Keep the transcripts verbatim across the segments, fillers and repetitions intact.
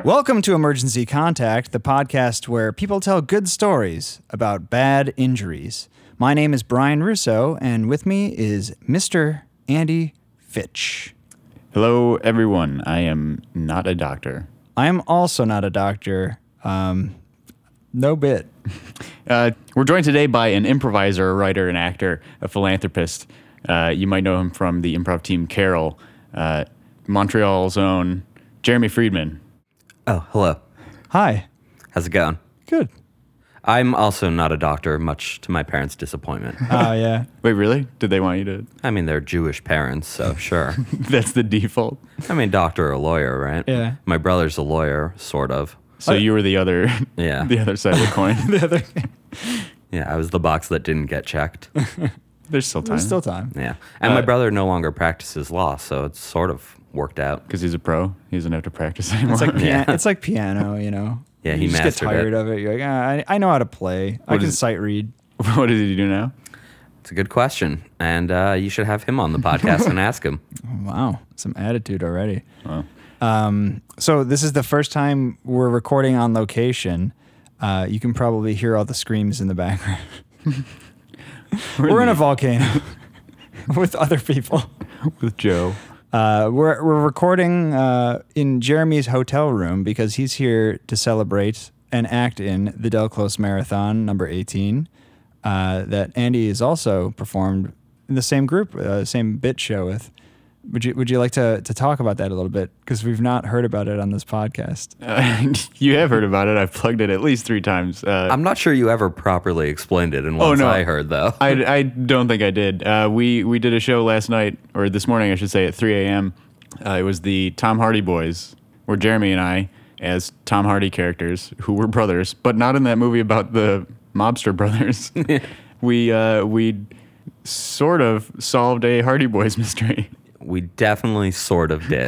Welcome to Emergency Contact, the podcast where people tell good stories about bad injuries. My name is Brian Russo, and with me is Mister Andy Fitch. Hello, everyone. I am not a doctor. I am also not a doctor. Um, no bit. Uh, we're joined today by an improviser, a writer, an actor, a philanthropist. Uh, you might know him from the improv team Carol, uh, Montreal's own Jeremy Friedman. Oh, hello. Hi. How's it going? Good. I'm also not a doctor, much to my parents' disappointment. Oh, yeah. Wait, really? Did they want you to? I mean, they're Jewish parents, so sure. That's the default. I mean, doctor or lawyer, right? Yeah. My brother's a lawyer, sort of. So you were the other, Yeah. the other side of the coin. The other, Yeah, I was the box that didn't get checked. There's still time. there's still time. Yeah. And Uh, my brother no longer practices law, so it's sort of worked out. Because he's a pro. He doesn't have to practice anymore. It's like pia- Yeah. it's like piano, you know. Yeah, he you just get mastered tired it. of it. You're like, ah, I, I know how to play. I What can is- sight read. What does he do now? It's a good question, and uh, you should have him on the podcast and ask him. Wow, some attitude already. Well, Um, so this is the first time we're recording on location. Uh, you can probably hear all the screams in the background. We're in a volcano with other people. with Joe. Uh, we're we're recording uh, in Jeremy's hotel room because he's here to celebrate and act in the Del Close Marathon number eighteen uh, that Andy has also performed in the same group, uh, same bit show with. Would you Would you like to to talk about that a little bit, because we've not heard about it on this podcast? Uh, you have heard about it. I've plugged it at least three times. Uh, I'm not sure you ever properly explained it in once no. I heard, though. I, I don't think I did. Uh, we we did a show last night, or this morning, I should say, at three a.m. Uh, it was the Tom Hardy Boys, where Jeremy and I, as Tom Hardy characters, who were brothers, but not in that movie about the mobster brothers, we uh, we sort of solved a Hardy Boys mystery. We definitely sort of did.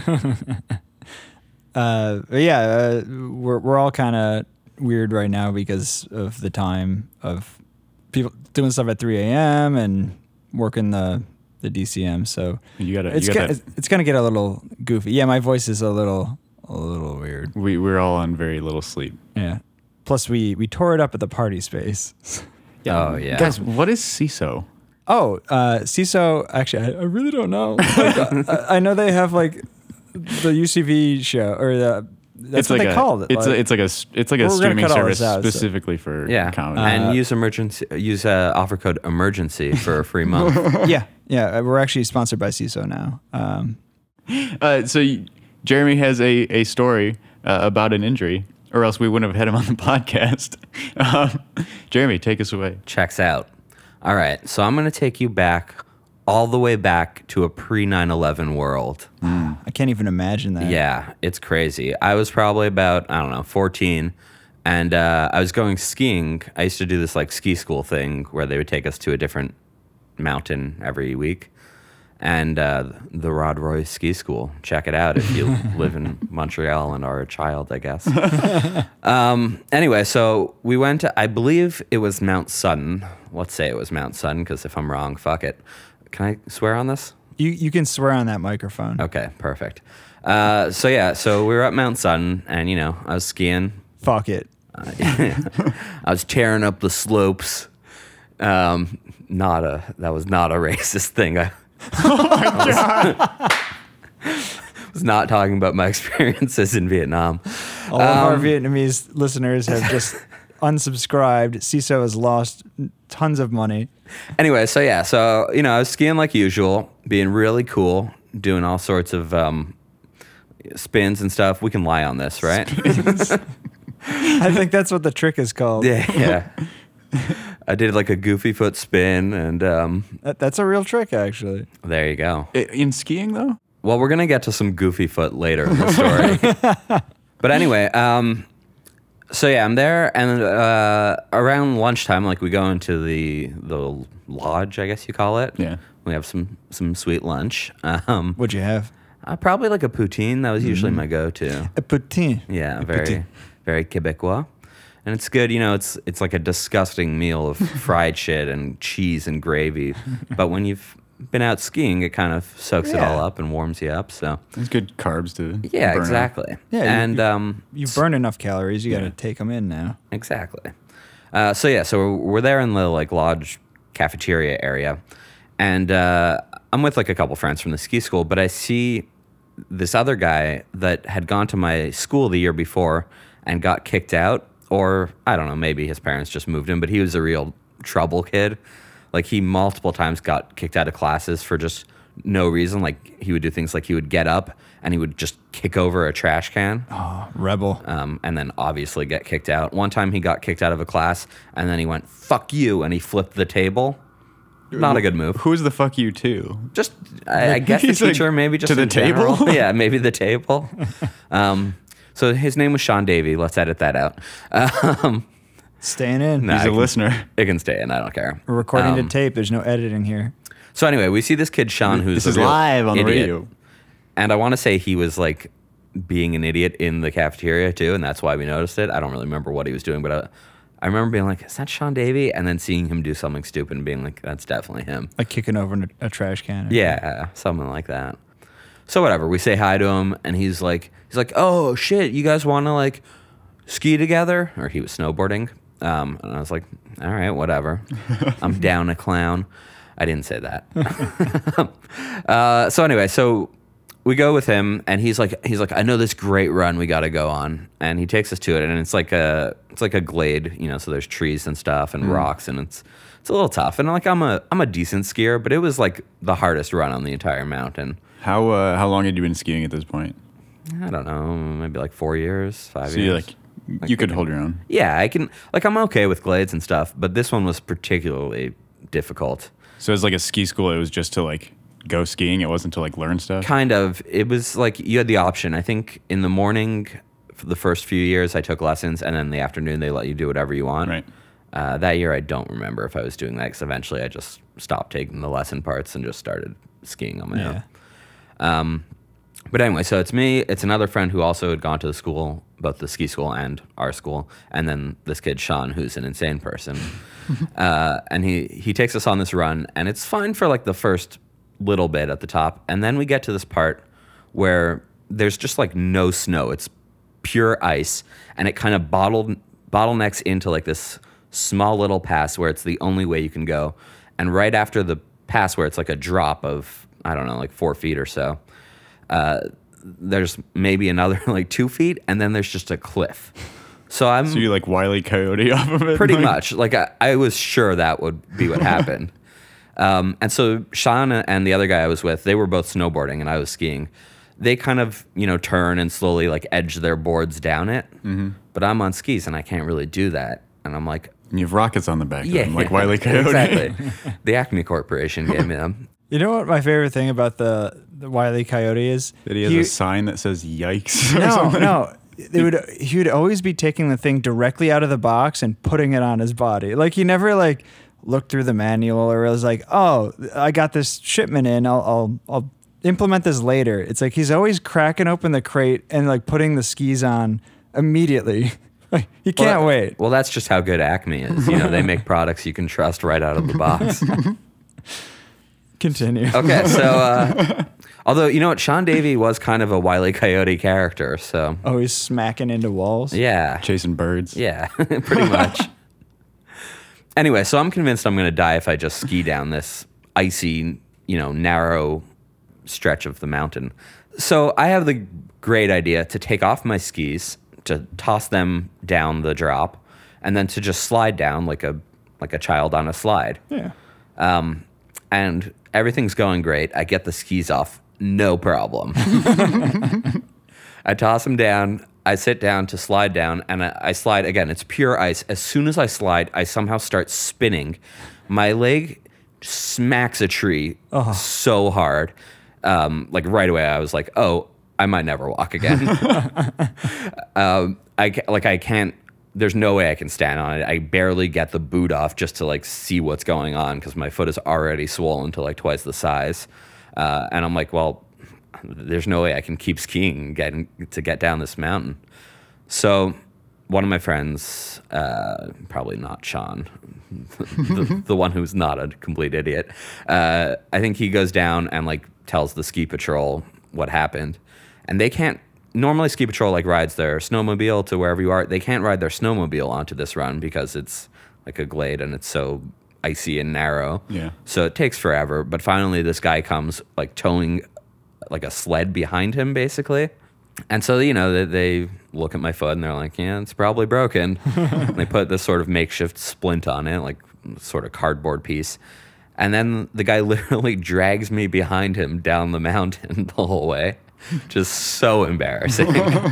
Uh, but yeah, uh, we're we're all kind of weird right now because of the time of people doing stuff at three a.m. and working the the D C M. So You got it's you go- got that. it's gonna get a little goofy. Yeah, my voice is a little a little weird. We we're all on very little sleep. Yeah. Plus, we we tore it up at the party space. Oh, yeah. Guys, what is C I S O? Oh, uh, C I S O. Actually, I, I really don't know. Like, uh, I, I know they have like the U C V show, or the that's it's what like they a, call it. It's like, a, it's like a s- it's like a We're gonna streaming cut all service this out, so- specifically for Yeah, comedy. and Uh, use emergency use uh, offer code emergency for a free month. yeah, yeah. We're actually sponsored by C I S O now. Um, Uh, so y- Jeremy has a, a story uh, about an injury, or else we wouldn't have had him on the podcast. Um, Jeremy, take us away. Checks out. All right, so I'm going to take you back, all the way back to a pre nine eleven world. I can't even imagine that. Yeah, it's crazy. I was probably about, I don't know, fourteen, and uh, I was going skiing. I used to do this like ski school thing where they would take us to a different mountain every week. And uh, the Rod Roy Ski School. Check it out if you live in Montreal and are a child, I guess. um, anyway, so we went to, I believe it was Mount Sutton. Let's say it was Mount Sutton, because if I'm wrong, fuck it. Can I swear on this? You you can swear on that microphone. Okay, perfect. Uh, so yeah, so we were at Mount Sutton, and you know, I was skiing. Fuck it. I was tearing up the slopes. Um, not a that was not a racist thing. I, was not talking about my experiences in Vietnam. All of our Um, Vietnamese listeners have just unsubscribed. C I S O has lost tons of money. Anyway, so yeah, so you know, I was skiing like usual, being really cool, doing all sorts of um, spins and stuff. We can lie on this, right? I think that's what the trick is called. yeah, yeah. I did like a goofy foot spin, and um, That, that's a real trick, actually. there you go. I- In skiing, though? Well, we're gonna get to some goofy foot later in the story. But anyway, um, so yeah, I'm there, and uh, around lunchtime, like we go into the the lodge, I guess you call it. Yeah. We have some some sweet lunch. Um, What'd you have? uh, probably like a poutine. That was usually my go-to. A poutine. Yeah, A very poutine. very Quebecois. And it's good, you know, it's it's like a disgusting meal of fried shit and cheese and gravy. But when you've been out skiing, it kind of soaks it Yeah. all up and warms you up. So It's good carbs to yeah, burn up. exactly. Yeah, you- and you- um, You burn enough calories, you got to Yeah. take them in now. exactly. Uh, so yeah, so we're, we're there in the like lodge cafeteria area, and uh, I'm with like a couple friends from the ski school, but I see this other guy that had gone to my school the year before and got kicked out, or I don't know, maybe his parents just moved him, but he was a real trouble kid. Like he multiple times got kicked out of classes for just no reason. Like he would do things like he would get up and he would just kick over a trash can. Oh, rebel. Um, and then obviously get kicked out. One time he got kicked out of a class and then he went, fuck you, and he flipped the table. Not a good move. Who's the fuck you to? Just, I, I guess the He's like, teacher, maybe just to the in general. table? Yeah, maybe the table. Um, so his name was Sean Davey. Let's edit that out. Um, Staying in. Nah. He's I a can- listener. it can stay in. I don't care. We're recording Um, to tape. There's no editing here. So anyway, we see this kid, Sean, who's This a is real live on the idiot. radio. And I want to say he was like being an idiot in the cafeteria too, and that's why we noticed it. I don't really remember what he was doing, but I, I remember being like, "Is that Sean Davey?" And then seeing him do something stupid and being like, "That's definitely him." Like kicking over a, a trash can. or- Yeah, something like that. So whatever, we say hi to him, and he's like, he's like, "Oh shit, you guys want to like ski together?" Or he was snowboarding, um, and I was like, "All right, whatever. I'm down a clown." I didn't say that. uh, so anyway, so we go with him, and he's like, he's like, I know this great run we got to go on, and he takes us to it, and it's like a, it's like a glade, you know, so there's trees and stuff and rocks, and it's, it's a little tough, and like I'm a, I'm a decent skier, but it was like the hardest run on the entire mountain. How uh, how long had you been skiing at this point? I don't know, maybe like four years, five So you years. like you could hold your own. Yeah, I can, like I'm okay with glades and stuff, but this one was particularly difficult. So as like a ski school, it was just to like go skiing. It wasn't to like learn stuff. Kind of. It was like you had the option. I think in the morning, for the first few years, I took lessons, and then in the afternoon, they let you do whatever you want. Right. Uh, that year, I don't remember if I was doing that because eventually I just stopped taking the lesson parts and just started skiing on my Yeah. own. Um, but anyway, so it's me, it's another friend who also had gone to the school, both the ski school and our school, and then this kid, Sean, who's an insane person. uh, and he, he takes us on this run, and it's fine for like the first little bit at the top. And then we get to this part where there's just like no snow. It's pure ice, and it kind of bottled, bottlenecks into like this small little pass where it's the only way you can go. And right after the pass where it's like a drop of, I don't know, like four feet or so, uh, there's maybe another like two feet, and then there's just a cliff. So I'm So you like Wile E. Coyote off of it? pretty Like- much like I, I was sure that would be what happened. Um, and so Sean and the other guy I was with, they were both snowboarding and I was skiing. They kind of, you know, turn and slowly like edge their boards down it. Mm-hmm. But I'm on skis and I can't really do that. And I'm like, And you have rockets on the back. yeah, of them, like Wile E. Coyote. exactly. The Acme Corporation gave me them. You know what my favorite thing about the, the Wile E. Coyote is? That he has a sign that says "Yikes." or no, something. no. They would he would always be taking the thing directly out of the box and putting it on his body. Like he never like looked through the manual or was like, "Oh, I got this shipment in. I'll I'll I'll implement this later." It's like he's always cracking open the crate and like putting the skis on immediately. Like he can't well, wait. Well, that's just how good Acme is. You know, they make products you can trust right out of the box. Continue. Okay, so uh, although you know what, Sean Davey was kind of a Wile E. Coyote character, so Always smacking into walls. yeah, Chasing birds. yeah, pretty much. Anyway, so I'm convinced I'm going to die if I just ski down this icy, you know, narrow stretch of the mountain. So I have the great idea to take off my skis, to toss them down the drop, and then to just slide down like a like a child on a slide. Yeah. Um, and everything's going great. I get the skis off, no problem. I toss them down. I sit down to slide down, and I, I slide again. It's pure ice. As soon as I slide, I somehow start spinning. My leg smacks a tree so hard. Um, like right away, I was like, "Oh, I might never walk again." um, I ca- like I can't. There's no way I can stand on it. I barely get the boot off just to like see what's going on because my foot is already swollen to like twice the size. Uh, and I'm like, well, there's no way I can keep skiing and getting to get down this mountain. So one of my friends, uh, probably not Sean, the, the one who's not a complete idiot. Uh, I think he goes down and like tells the ski patrol what happened, and they can't. Normally, ski patrol like rides their snowmobile to wherever you are. They can't ride their snowmobile onto this run because it's like a glade and it's so icy and narrow. Yeah. So it takes forever. But finally, this guy comes like towing like a sled behind him, basically. And so, you know, they, they look at my foot and they're like, yeah, it's probably broken. And they put this sort of makeshift splint on it, like sort of cardboard piece. And then the guy literally drags me behind him down the mountain the whole way. Just so embarrassing.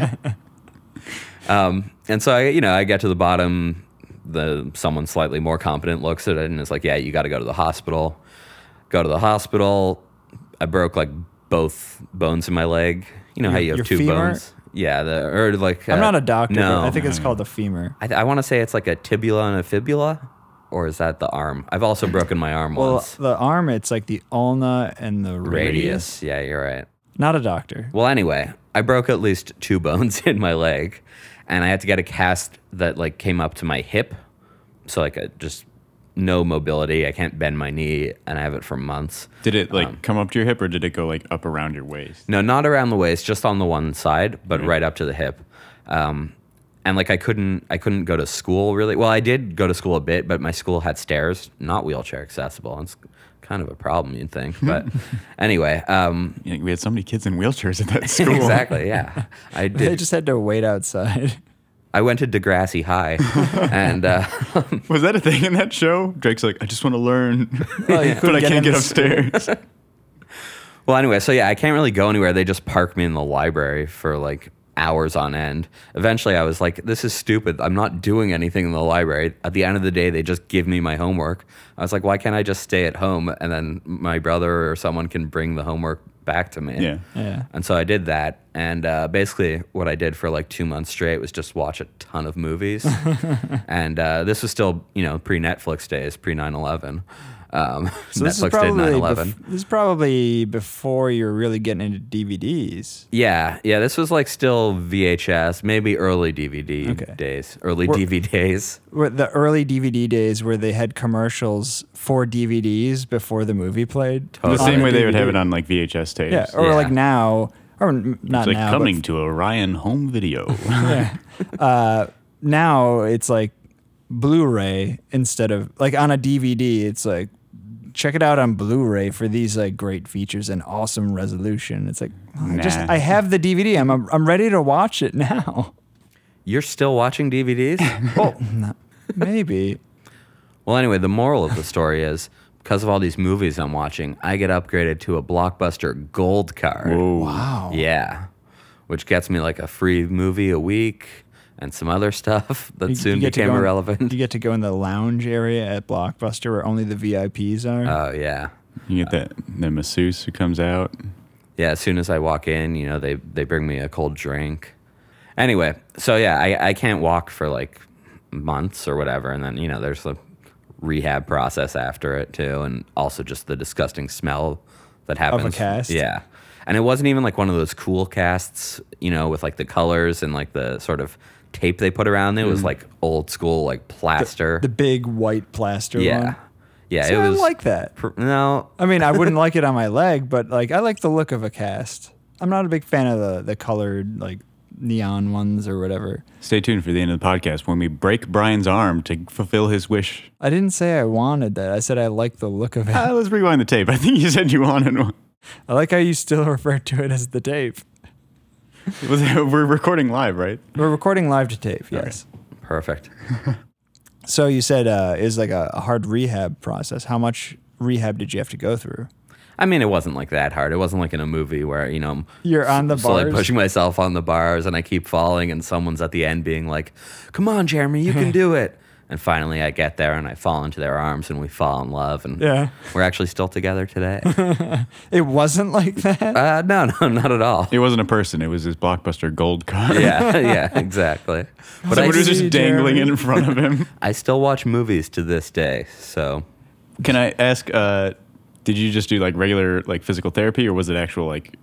um, and so, I, you know, I get to the bottom. The someone slightly more competent looks at it and is like, yeah, you got to go to the hospital. Go to the hospital. I broke like both bones in my leg. You know Your- how you have your two femur? bones? Yeah, the or like uh, I'm not a doctor, No, but I think it's called the femur. I, th- I want to say it's like a tibula and a fibula, or is that the arm? I've also broken my arm Well, once. the arm, it's like the ulna and the radius. Radius. Yeah, you're right. Not a doctor. Well, anyway, I broke at least two bones in my leg, and I had to get a cast that like came up to my hip, so like a, just no mobility. I can't bend my knee, and I have it for months. Did it like Um, come up to your hip, or did it go like up around your waist? No, not around the waist, just on the one side, but Right. right up to the hip. Um, and like I couldn't, I couldn't go to school really. Well, I did go to school a bit, but my school had stairs, not wheelchair accessible. It's kind of a problem, you'd think. But anyway, um, You know, we had so many kids in wheelchairs at that school. exactly, yeah. I They did. just had to wait outside. I went to Degrassi High, and uh, Was that a thing in that show? Drake's like, I just want to learn, Well, you but couldn't I get can't into get upstairs. well, anyway, so yeah, I can't really go anywhere. They just park me in the library for like hours on end. Eventually, I was like, this is stupid. I'm not doing anything in the library. At the end of the day, they just give me my homework. I was like, why can't I just stay at home and then my brother or someone can bring the homework back to me? Yeah. Yeah. And so I did that. And uh, basically, what I did for like two months straight was just watch a ton of movies. and uh, this was still, you know, pre Netflix days, pre nine eleven. Um, So this is Netflix did probably nine eleven. bef- this is probably before you're really getting into D V Ds. Yeah, yeah. This was like still V H S, maybe early D V D Okay. days, early We're- D V Ds. Where the early D V D days where they had commercials for D V Ds before the movie played. The On same a way they would D V D. have it on like V H S tapes. Yeah, or Yeah. like now, or n- not It's like now. coming but, to Orion Home Video. yeah. Uh, now it's like Blu-ray instead of like on a D V D. It's like check it out on Blu-ray for these like great features and awesome resolution. It's like oh, I just Nah. I have the D V D. I'm I'm ready to watch it now. You're still watching D V Ds? Well, no, maybe. Well, anyway, the moral of the story is because of all these movies I'm watching, I get upgraded to a Blockbuster Gold card. Whoa. Wow. Yeah, which gets me like a free movie a week and some other stuff that You- soon you get to became go in- irrelevant. You get to go in the lounge area at Blockbuster where only the V I Ps are. Oh yeah. You get that the masseuse who comes out. Yeah, as soon as I walk in, you know, they, they bring me a cold drink. Anyway, so yeah, I, I can't walk for like months or whatever. And then, you know, there's the rehab process after it too. And also just the disgusting smell that happens. cast? Yeah. And it wasn't even like one of those cool casts, you know, with like the colors and like the sort of tape they put around it. It was like old school, like plaster. the big white plaster yeah. one. Yeah, See, it was I like that. pr- no, I mean, I wouldn't like it on my leg, but like I like the look of a cast. I'm not a big fan of the the colored like neon ones or whatever. Stay tuned for the end of the podcast when we break Brian's arm to fulfill his wish. I didn't say I wanted that. I said I like the look of it. Uh, let's rewind the tape. I think you said you wanted one. I like how you still refer to it as the tape. Was it- We're recording live, right? We're recording live to tape, yes. perfect. So you said uh, it was like a, a hard rehab process. How much rehab did you have to go through? I mean, it wasn't like that hard. It wasn't like in a movie where, you know, I'm You're on the slowly bars. pushing myself on the bars and I keep falling and someone's at the end being like, come on, Jeremy, you can do it. And finally I get there and I fall into their arms and we fall in love. And Yeah. we're actually still together today. It wasn't like that. uh, no, no, not at all. It wasn't a person. It was his Blockbuster Gold card. Yeah, yeah, exactly. But I, Someone was just see, dangling Jeremy. in front of him. I still watch movies to this day. So Can I ask, uh, did you just do like regular like physical therapy or was it actual like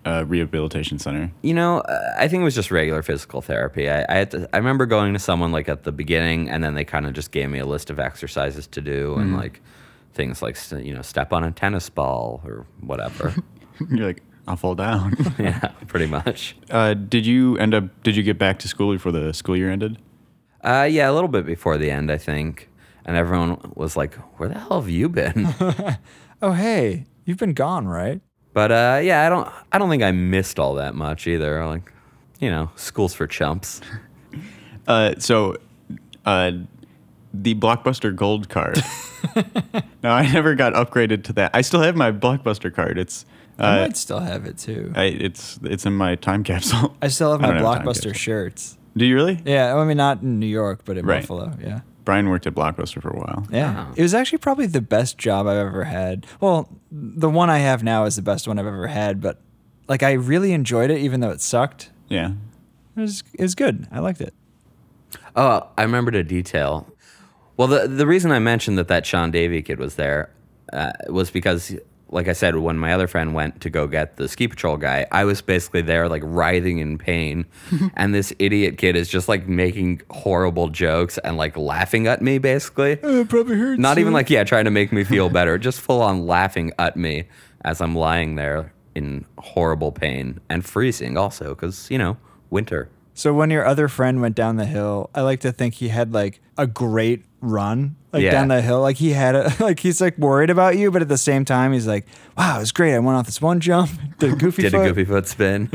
uh, rehabilitation center? You know, uh, I think it was just regular physical therapy. I I, had to, I remember going to someone like at the beginning, and then they kind of just gave me a list of exercises to do and like things like you know step on a tennis ball or whatever. You're like, I'll fall down. Yeah, pretty much. Uh, did you end up? Did you get back to school before the school year ended? Uh, yeah, a little bit before the end, I think. And everyone was like, "Where the hell have you been?" Oh, hey, you've been gone, right? But uh, yeah, I don't. I don't think I missed all that much either. Like, you know, school's for chumps. Uh, so, uh, the Blockbuster Gold card. No, I never got upgraded to that. I still have my Blockbuster card. It's. Uh, I might still have it too. I, it's it's in my time capsule. I still have I my don't have a time Blockbuster capsule. shirts. Do you really? Yeah, I mean not in New York, but in Right. Buffalo. Yeah. Brian worked at Blockbuster for a while. Yeah. Wow. It was actually probably the best job I've ever had. Well, the one I have now is the best one I've ever had, but like I really enjoyed it even though it sucked. Yeah. It was it was good. I liked it. Oh, I remembered a detail. Well, the the reason I mentioned that that Sean Davey kid was there uh, was because, like I said, when my other friend went to go get the ski patrol guy, I was basically there, like writhing in pain, and this idiot kid is just like making horrible jokes and like laughing at me, basically. It probably hurts. Not even like yeah, trying to make me feel better, just full on laughing at me as I'm lying there in horrible pain and freezing, also because you know winter. So when your other friend went down the hill, I like to think he had like a great run, like Yeah. down the hill. Like he had a, like he's like worried about you, but at the same time he's like, "Wow, it was great. I went off this one jump, did a goofy Did foot." a goofy foot spin.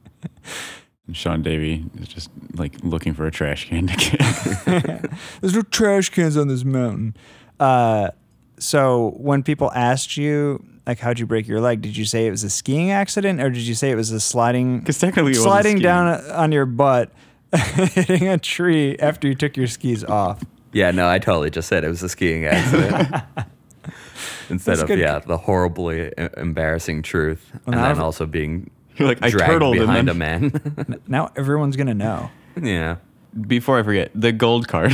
And Sean Davey is just like looking for a trash can to kick. There's no trash cans on this mountain. Uh, so when people asked you like, "How'd you break your leg?" Did you say it was a skiing accident, or did you say it was a sliding? 'Cause technically it wasn't sliding skiing. down on your butt, hitting a tree after you took your skis off. Yeah, no, I totally just said it was a skiing accident. Instead That's of, good. yeah, the horribly e- embarrassing truth. Well, and now then I've- also being You're like, I dragged turtled and behind then- a man. Now everyone's gonna know. Yeah. Before I forget, the gold card.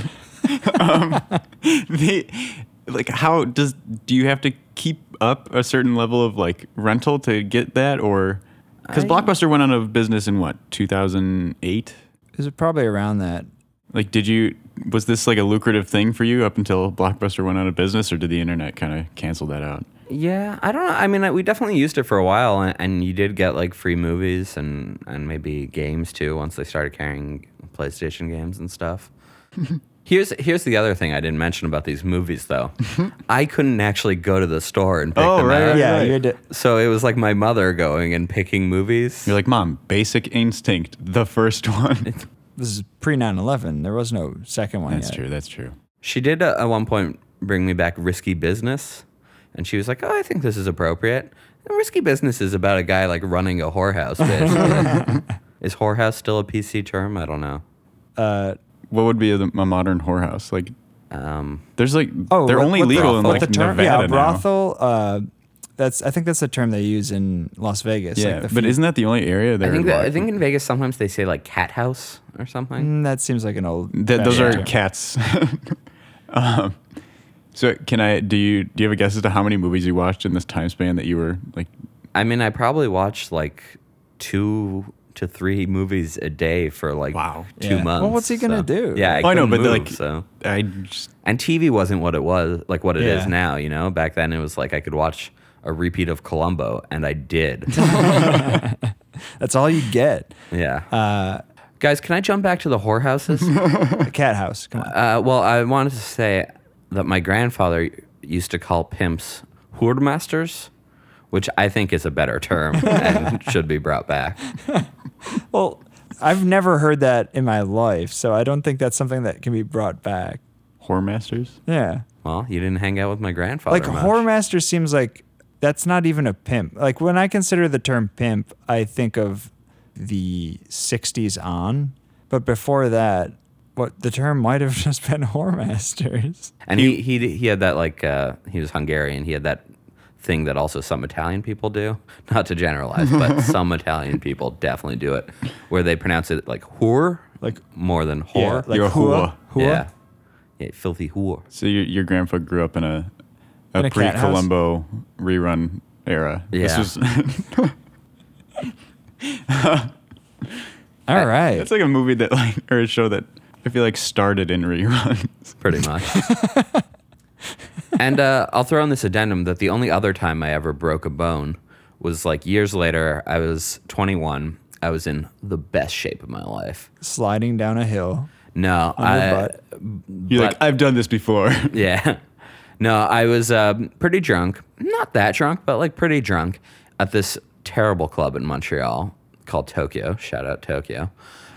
um, the like, how does do you have to keep up a certain level of like rental to get that, or because I- Blockbuster went out of business in what two thousand eight? Is it probably around that? Like, did you was this like a lucrative thing for you up until Blockbuster went out of business, or did the internet kind of cancel that out? Yeah, I don't know. I mean, I- we definitely used it for a while, and, and you did get like free movies and, and maybe games too once they started carrying PlayStation games and stuff. Here's here's the other thing I didn't mention about these movies, though. I couldn't actually go to the store and pick Oh, them right, out. right, Yeah, right. you had to. So it was like my mother going and picking movies. You're like, Mom, Basic Instinct, the first one. This is pre nine eleven. There was no second one That's yet. true. That's true. She did uh, at one point bring me back Risky Business, and she was like, "Oh, I think this is appropriate." And Risky Business is about a guy like running a whorehouse. Basically. Is whorehouse still a P C term? I don't know. Uh, What would be a, a modern whorehouse? Like, Um, there's like, oh, they're what- only what the- legal in what like the term, Nevada yeah, a now. brothel. Uh, that's I think that's the term they use in Las Vegas. Yeah, like the but few- isn't that the only area there? I think that, I think in Vegas sometimes they say like cat house or something. Mm, that seems like an old. Th- those fashioned are term. cats. um, so can I? Do you do you have a guess as to how many movies you watched in this time span that you were like? I mean, I probably watched like two to three movies a day for like Wow. two Yeah. months. Well, what's he gonna so- do? Yeah, I, Oh, I know, couldn't but move, like, so. I just And T V wasn't what it was, like what it is Yeah. now, you know? Back then it was like I could watch a repeat of Columbo, and I did. That's all you get. yeah. Uh, Guys, can I jump back to the whorehouses? a cat house. Come on. uh, well, I wanted to say that my grandfather used to call pimps hoordmasters, which I think is a better term and should be brought back. Well, I've never heard that in my life, so I don't think that's something that can be brought back. Whore masters. Yeah. Well, you didn't hang out with my grandfather Like much. whoremaster seems like that's not even a pimp. Like when I consider the term pimp, I think of the sixties on, but before that, what the term might have just been whoremasters. And he, he he had that like uh, he was Hungarian. He had that thing that also some Italian people do. Not to generalize, but some Italian people definitely do it, where they pronounce it like whore, Like more than whore. like You're a hua, hua. hua. Yeah, yeah, filthy whore. So your your grandpa grew up in a a, In a cat house? pre-Columbo rerun era. This Yeah. was All right. It's like a movie that like or a show that I feel like started in reruns. Pretty much. And uh, I'll throw in this addendum that the only other time I ever broke a bone was like years later. I was twenty-one. I was in the best shape of my life. Sliding down a hill. No, On your I. butt. You're but- like, I've done this before. Yeah. No, I was um, pretty drunk. Not that drunk, but like pretty drunk at this terrible club in Montreal called Tokyo. Shout out Tokyo.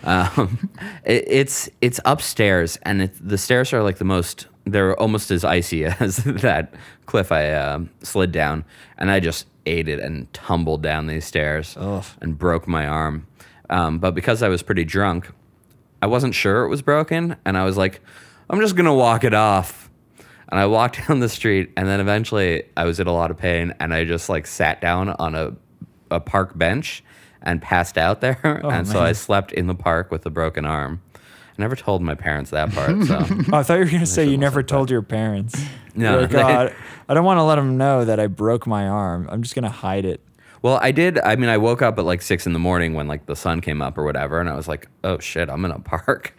Um, it, it's it's upstairs, and it, the stairs are like the most. They're almost as icy as that cliff I uh, slid down, and I just ate it and tumbled down these stairs Ugh. and broke my arm. Um, but because I was pretty drunk, I wasn't sure it was broken, and I was like, I'm just gonna walk it off. And I walked down the street, and then eventually I was in a lot of pain, and I just like sat down on a a park bench and passed out there. Oh, and so man. I slept in the park with a broken arm. I never told my parents that part. So Oh, I thought you were going to say you shouldn't never have said told your parents. No, You're like, they- "Oh, I, I don't want to let them know that I broke my arm. I'm just going to hide it. well, I did. I mean, I woke up at like six in the morning when like the sun came up or whatever, and I was like, "Oh shit, I'm in a park."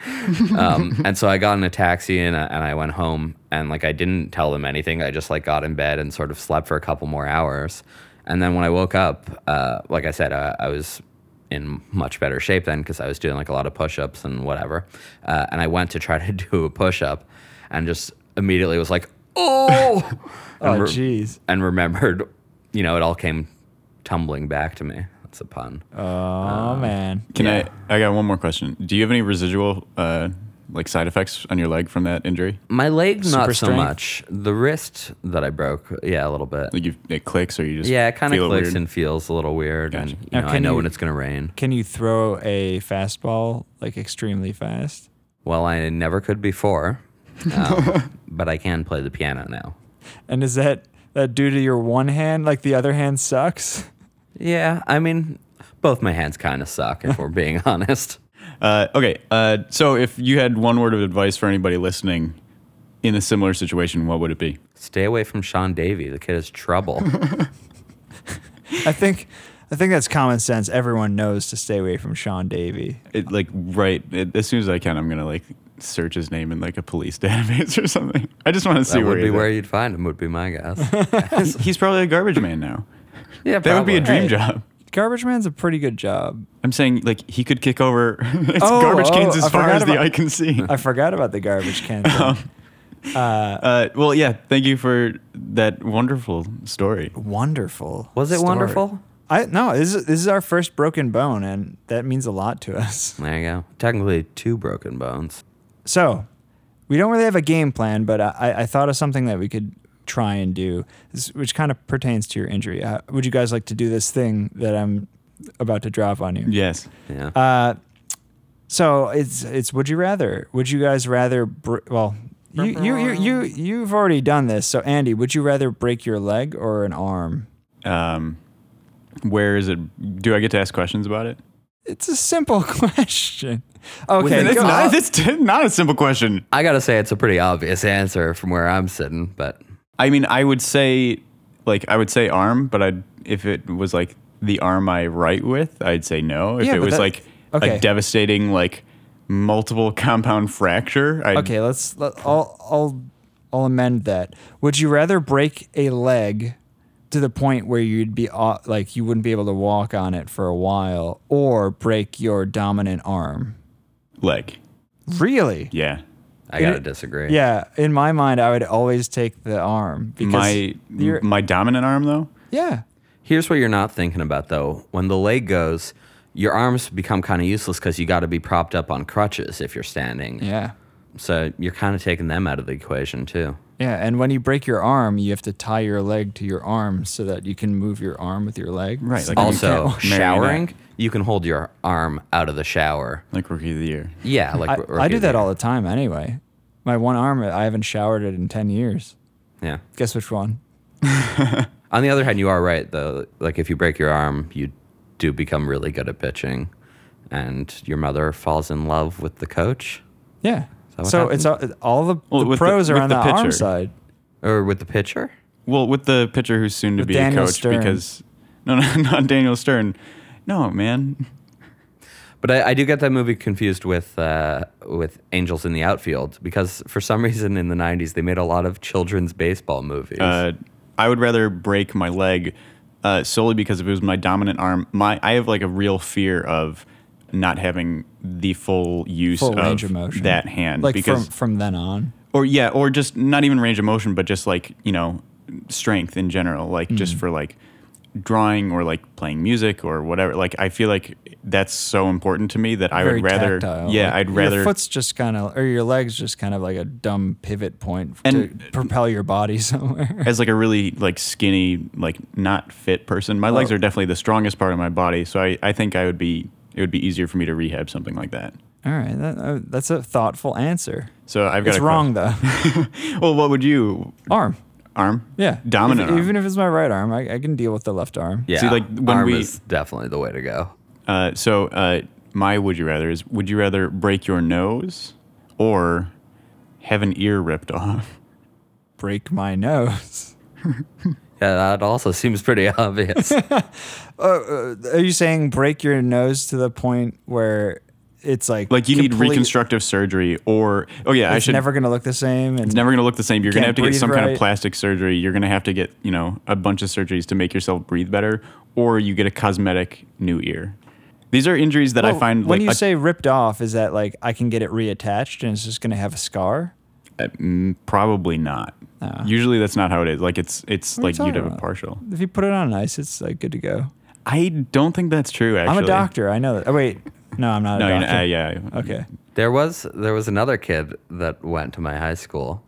um, and so I got in a taxi and I, and I went home, and like I didn't tell them anything. I just like got in bed and sort of slept for a couple more hours, and then when I woke up, uh, like I said, uh, I was in much better shape then because I was doing like a lot of push-ups and whatever. Uh, and I went to try to do a push-up, and just immediately was like, "Oh!" Oh, and, re- jeez. and remembered, you know, it all came tumbling back to me. That's a pun. Oh, man. Can Yeah. I? I got one more question. Do you have any residual uh, like side effects on your leg from that injury? My leg, Super not so strength? much. The wrist that I broke, yeah, a little bit. Like you, it clicks, or you just Yeah, it kind of feel clicks weird? and feels a little weird. Gotcha. And you Now, know, I can know you- when it's going to rain. Can you throw a fastball like extremely fast? Well, I never could before, um, but I can play the piano now. And is that, that due to your one hand, like the other hand sucks? Yeah, I mean, both my hands kind of suck, if we're being honest. Uh, okay, uh, so if you had one word of advice for anybody listening in a similar situation, what would it be? Stay away from Sean Davey. The kid is trouble. I think I think that's common sense. Everyone knows to stay away from Sean Davey. It like right it, as soon as I can, I'm gonna like search his name in like a police database or something. I just want to see That where would be he's where at. you'd find him, would be my guess. He's probably a garbage man now. Yeah, That would be a probably. dream Hey. job. Garbage Man's a pretty good job. I'm saying like he could kick over it's Oh, garbage oh, cans I as far forgot as the about- eye can see. I forgot about the garbage can thing. Uh, well, yeah. Thank you for that wonderful story. Wonderful. Was it story. wonderful? I no. This is this is our first broken bone, and that means a lot to us. There you go. Technically, two broken bones. So, we don't really have a game plan, but I, I thought of something that we could try and do, this- which kind of pertains to your injury. Uh, would you guys like to do this thing that I'm about to drop on you? Yes. Yeah. Uh, so it's it's would you rather? Would you guys rather? Br- well, you you you you you've already done this. So Andy, would you rather break your leg or an arm? Um, where is it? Do I get to ask questions about it? It's a simple question. Okay, it's go- not. It's not a simple question. I gotta say, it's a pretty obvious answer from where I'm sitting, but I mean, I would say, like, I would say arm, but I'd if it was like the arm I write with, I'd say no. If Yeah, it but was that- like okay. a devastating, like, multiple compound fracture, I'd, Okay, let's. Let, I'll I'll I'll amend that. Would you rather break a leg to the point where you'd be au- like you wouldn't be able to walk on it for a while, or break your dominant arm? leg. Really? Yeah. I gotta It- disagree. Yeah. In my mind, I would always take the arm because My you're- my dominant arm though. yeah. Here's what you're not thinking about though. When the leg goes, your arms become kind of useless because you got to be propped up on crutches if you're standing. Yeah. So you're kind of taking them out of the equation too. Yeah, and when you break your arm, you have to tie your leg to your arm so that you can move your arm with your leg. Right, like- Also, can't- showering, marionette. you can hold your arm out of the shower. Like rookie of the year. Yeah, like I, r- I do that there. all the time anyway. My one arm, I haven't showered it in ten years. Yeah. Guess which one? On the other hand, you are right though. Like if you break your arm, you do become really good at pitching, and your mother falls in love with the coach Yeah. that what So it's all, all the, Well, the with the- pros are with on the the, arm pitcher. side. or with the pitcher. Well, with the pitcher who's soon to With be Daniel a coach Stern. because no, no, not Daniel Stern. No, man. But I, I do get that movie confused with uh, with Angels in the Outfield because for some reason in the nineties they made a lot of children's baseball movies. Uh, I would rather break my leg uh, solely because if it was my dominant arm, my I have like a real fear of not having the full use Full of range of motion. that hand. Like because, from, from then on. or yeah, or just not even range of motion, but just like, you know, strength in general, like Mm. just for like drawing or like playing music or whatever. Like I feel like that's so important to me that I Very would rather, tactile. yeah, Like, I'd rather. Your foot's just kind of, or your leg's just kind of like a dumb pivot point And- to propel your body somewhere. as like a really like skinny, like not fit person, my legs Oh. are definitely the strongest part of my body. So I, I think I would be, it would be easier for me to rehab something like that. All right, that, uh, that's a thoughtful answer. So I've got It's a wrong though. question. Well, what would you Arm. arm? Yeah. Dominant If- arm. Even if it's my right arm, I, I can deal with the left arm. yeah, See, like, when arm we- is definitely the way to go. Uh, so uh, my would you rather is would you rather break your nose or have an ear ripped off? Break my nose. Yeah, that also seems pretty obvious. Uh, uh, are you saying break your nose to the point where it's like Like you need complete- reconstructive surgery or oh yeah, I It's should never gonna look the same. And It's never going to look the same. You're going to have Can't to get breathe some kind right. of plastic surgery. You're going to have to get, you know, a bunch of surgeries to make yourself breathe better, or you get a cosmetic new ear. These are injuries that I Well, find when like you a- say ripped off, is that like I can get it reattached and it's just gonna have a scar? uh, mm, probably not. Oh. Usually that's not how it is. Like it's it's What are you like you'd talking have a about? partial. If you put it on ice, it's like good to go. I don't think that's true. Actually, I'm a doctor. I know that. Oh wait, no, I'm not No, a you're doctor. not, uh, yeah. Okay. There was there was another kid that went to my high school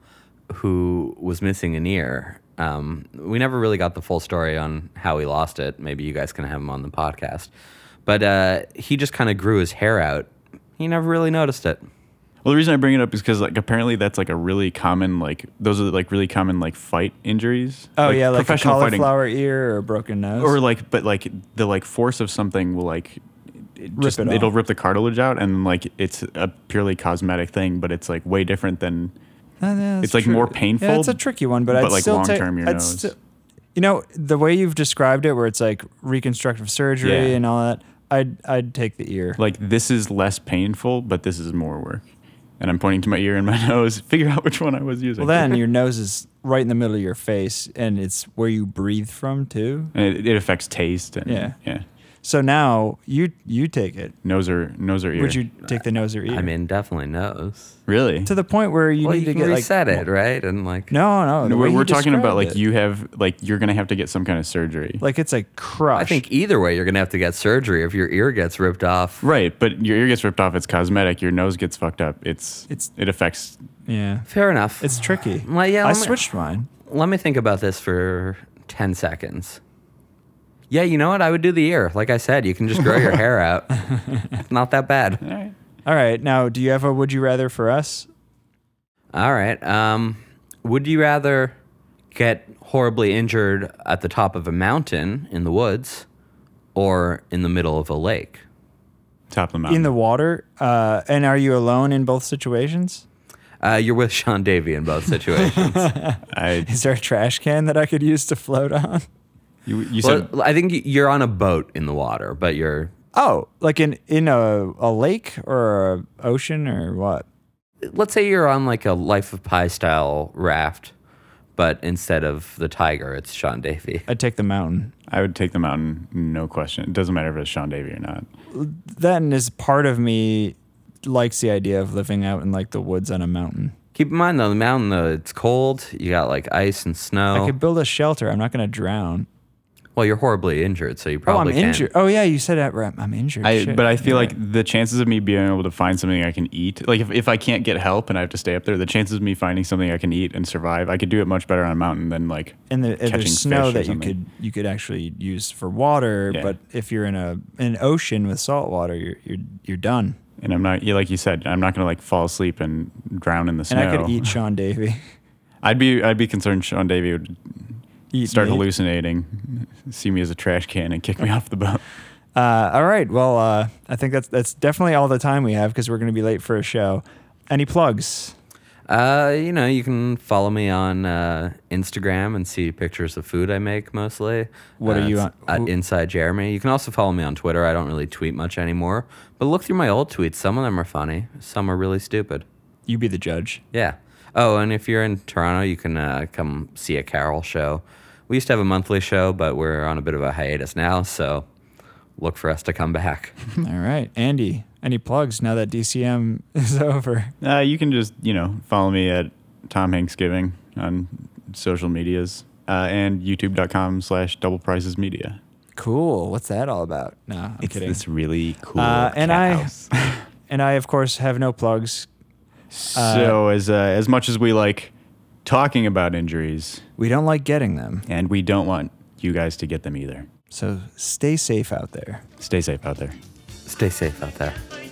who was missing an ear. Um, we never really got the full story on how he lost it. Maybe you guys can have him on the podcast. But uh, he just kind of grew his hair out. He never really noticed it. Well, the reason I bring it up is because like apparently that's like a really common like those are like really common like fight injuries. Oh yeah, like a professional fighting. cauliflower ear or a broken nose. Or like, but like the like force of something will like it Rip just, it off. it'll rip the cartilage out, and like it's a purely cosmetic thing, but it's like way different than. Uh, yeah, that's it's, like, true. more painful, Yeah, it's a tricky one, but, but, I'd like, still take. long-term your I'd nose. still- you know the way you've described it, where it's like reconstructive surgery Yeah. and all that. I'd I'd take the ear. Like this is less painful, but this is more work. And I'm pointing to my ear and my nose. Figure out which one I was using. Well, then your nose is right in the middle of your face, and it's where you breathe from too. and it, it affects taste. And, Yeah. yeah. So now you you take it. Nose or nose or ear. Would you take the nose or ear? I mean, definitely nose. really? to the point where you well, need you to can get reset like it, right? And like, no, no. the No, way we're you we're talking about described like it. you have like you're gonna have to get some kind of surgery. like it's like crush. I think either way, you're gonna have to get surgery if your ear gets ripped off. Right, but your ear gets ripped off. It's cosmetic. Your nose gets fucked up. It's It's- it affects. yeah, Fair enough. it's tricky. Well, yeah, I let me- switched mine. Let me think about this for ten seconds. Yeah, you know what? I would do the ear. Like I said, you can just grow your hair out. It's not that bad. All right. All right, now do you have a would you rather for us? All right. Um, would you rather get horribly injured at the top of a mountain in the woods or in the middle of a lake? Top of the mountain. In the water, uh, and are you alone in both situations? Uh, you're with Sean Davey in both situations. I Is there a trash can that I could use to float on? you, you said well, I think you're on a boat in the water, but you're Oh, like in in a, a lake or a ocean or what? let's say you're on like a Life of Pi style raft, but instead of the tiger, it's Sean Davey. I'd take the mountain. I would take the mountain, no question. It doesn't matter if it's Sean Davey or not. Then is part of me likes the idea of living out in like the woods on a mountain. Keep in mind though, the mountain though, it's cold. You got like ice and snow. I could build a shelter. I'm not going to drown. Well, you're horribly injured, so you Oh, I'm probably can't. injured. Oh yeah, you said that right. I'm injured. I, Shit. but I feel You're like right. the chances of me being able to find something I can eat, like if, if I can't get help and I have to stay up there, the chances of me finding something I can eat and survive, I could do it much better on a mountain than like and the, and catching there's snow fish or that you something. could you could actually use for water. Yeah. But if you're in a an ocean with salt water, you're you're you're done. And I'm not, yeah, like you said, I'm not gonna like fall asleep and drown in the snow. And I could eat Sean Davey. I'd be, I'd be concerned Sean Davey would Eat start me. hallucinating, see me as a trash can, and kick me off the boat. Uh, all right. Well, uh, I think that's that's definitely all the time we have because we're going to be late for a show. Any plugs? Uh, you know, you can follow me on uh, Instagram and see pictures of food I make mostly. What Uh, are you it's on- At who- Inside Jeremy. You can also follow me on Twitter. I don't really tweet much anymore, but look through my old tweets. Some of them are funny. Some are really stupid. You be the judge. Yeah. Oh, and if you're in Toronto, you can uh, come see a Carol show. We used to have a monthly show, but we're on a bit of a hiatus now, so look for us to come back. All right. Andy, any plugs now that D C M is over? Uh, you can just, you know, follow me at Tom Hanksgiving on social medias uh, and youtube.com slash double prices media. Cool. What's that all about? No, I'm It's kidding. this really cool Uh, and cat I- house. And I, of course, have no plugs. So as uh, as much as we like talking about injuries, We don't like getting them. and we don't want you guys to get them either. So stay safe out there. Stay safe out there. Stay safe out there.